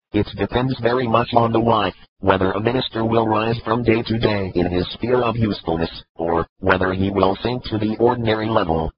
It depends very much on the wife, whether a minister will rise from day to day in his sphere of usefulness, or whether he will sink to the ordinary level.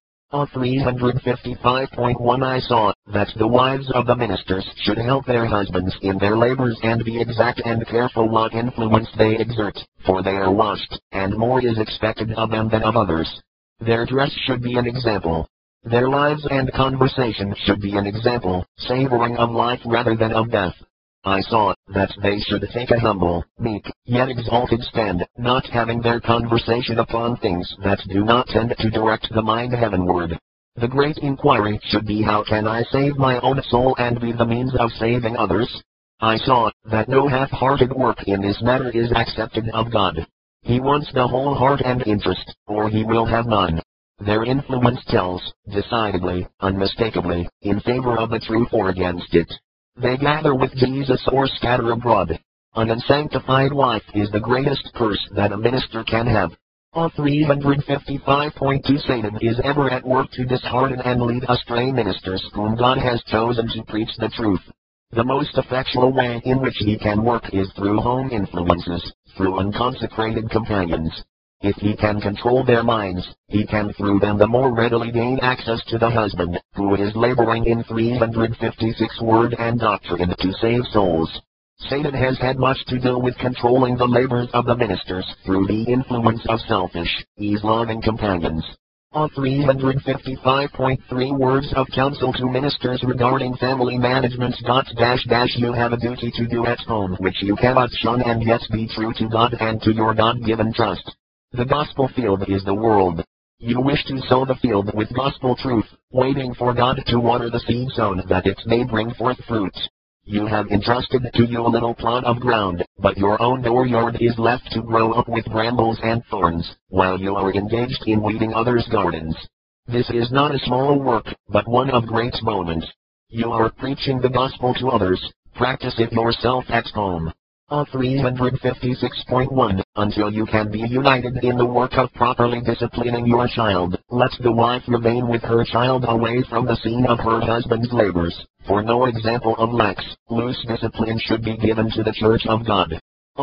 355.1 I saw that the wives of the ministers should help their husbands in their labors and be exact and careful what influence they exert, for they are watched, and more is expected of them than of others. Their dress should be an example. Their lives and conversation should be an example, savoring of life rather than of death. I saw that they should take a humble, meek, yet exalted stand, not having their conversation upon things that do not tend to direct the mind heavenward. The great inquiry should be, how can I save my own soul and be the means of saving others? I saw that no half-hearted work in this matter is accepted of God. He wants the whole heart and interest, or he will have none. Their influence tells, decidedly, unmistakably, in favor of the truth or against it. They gather with Jesus or scatter abroad. An unsanctified wife is the greatest curse that a minister can have. 355.2 Satan is ever at work to dishearten and lead astray ministers whom God has chosen to preach the truth. The most effectual way in which he can work is through home influences, through unconsecrated companions. If he can control their minds, he can through them the more readily gain access to the husband, who is laboring in 356 word and doctrine to save souls. Satan has had much to do with controlling the labors of the ministers through the influence of selfish, ease-loving companions. 355.3 Words of counsel to ministers regarding family management. You have a duty to do at home which you cannot shun and yet be true to God and to your God-given trust. The gospel field is the world. You wish to sow the field with gospel truth, waiting for God to water the seed sown that it may bring forth fruit. You have entrusted to you a little plot of ground, but your own dooryard is left to grow up with brambles and thorns, while you are engaged in weeding others' gardens. This is not a small work, but one of great moment. You are preaching the gospel to others, practice it yourself at home. 356.1 Until you can be united in the work of properly disciplining your child, let the wife remain with her child away from the scene of her husband's labors, for no example of lax, loose discipline should be given to the Church of God.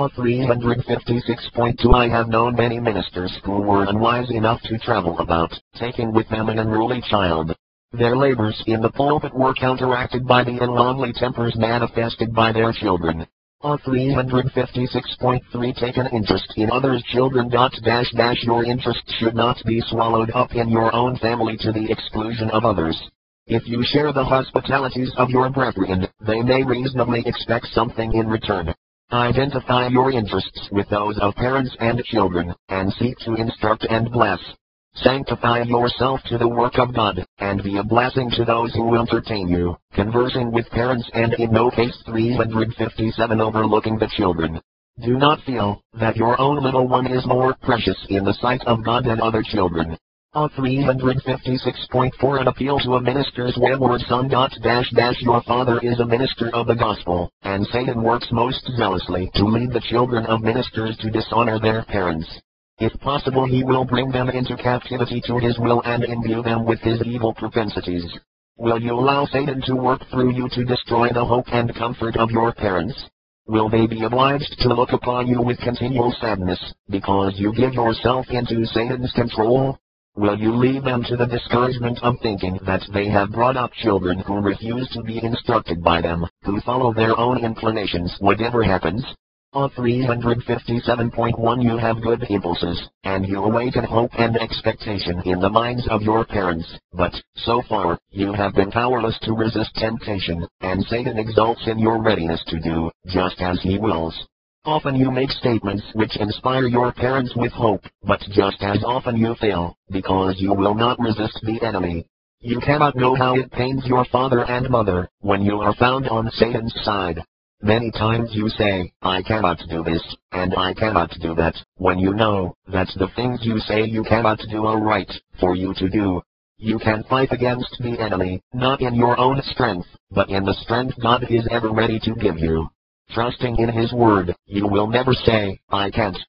356.2 I have known many ministers who were unwise enough to travel about, taking with them an unruly child. Their labors in the pulpit were counteracted by the unlovely tempers manifested by their children. 356.3 Take an interest in others' children. Your interest should not be swallowed up in your own family to the exclusion of others. If you share the hospitalities of your brethren, they may reasonably expect something in return. Identify your interests with those of parents and children, and seek to instruct and bless. Sanctify yourself to the work of God, and be a blessing to those who entertain you, conversing with parents and in no case 357 overlooking the children. Do not feel that your own little one is more precious in the sight of God than other children. 356.4 An appeal to a minister's wayward son. Your father is a minister of the gospel, and Satan works most zealously to lead the children of ministers to dishonor their parents. If possible, he will bring them into captivity to his will and imbue them with his evil propensities. Will you allow Satan to work through you to destroy the hope and comfort of your parents? Will they be obliged to look upon you with continual sadness, because you give yourself into Satan's control? Will you leave them to the discouragement of thinking that they have brought up children who refuse to be instructed by them, who follow their own inclinations whatever happens? 357.1 You have good impulses, and you awaken hope and expectation in the minds of your parents, but, so far, you have been powerless to resist temptation, and Satan exults in your readiness to do just as he wills. Often you make statements which inspire your parents with hope, but just as often you fail, because you will not resist the enemy. You cannot know how it pains your father and mother, when you are found on Satan's side. Many times you say, I cannot do this, and I cannot do that, when you know that the things you say you cannot do are right for you to do. You can fight against the enemy, not in your own strength, but in the strength God is ever ready to give you. Trusting in His word, you will never say, I can't.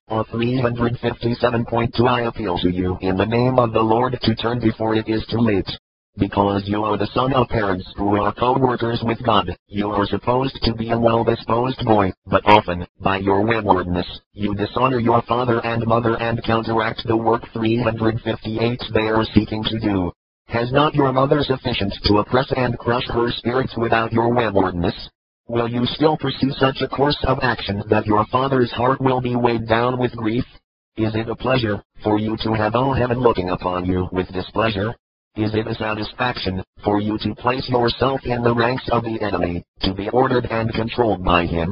357.2 I appeal to you in the name of the Lord to turn before it is too late. Because you are the son of parents who are co-workers with God, you are supposed to be a well-disposed boy, but often, by your waywardness, you dishonor your father and mother and counteract the work 358 they are seeking to do. Has not your mother sufficient to oppress and crush her spirits without your waywardness? Will you still pursue such a course of action that your father's heart will be weighed down with grief? Is it a pleasure for you to have all heaven looking upon you with displeasure? Is it a satisfaction for you to place yourself in the ranks of the enemy, to be ordered and controlled by him?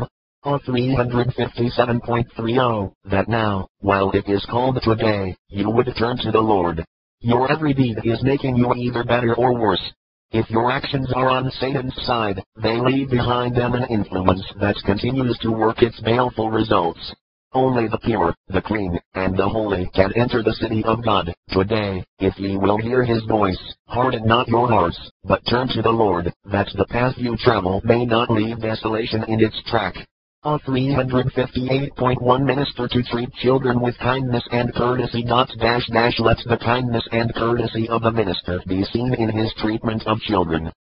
357.30 That now, while it is called today, you would turn to the Lord. Your every deed is making you either better or worse. If your actions are on Satan's side, they leave behind them an influence that continues to work its baleful results. Only the pure, the clean, and the holy can enter the city of God. Today, if ye will hear his voice, harden not your hearts, but turn to the Lord, that the path you travel may not leave desolation in its track. 358.1 Minister to treat children with kindness and courtesy. Let the kindness and courtesy of the minister be seen in his treatment of children.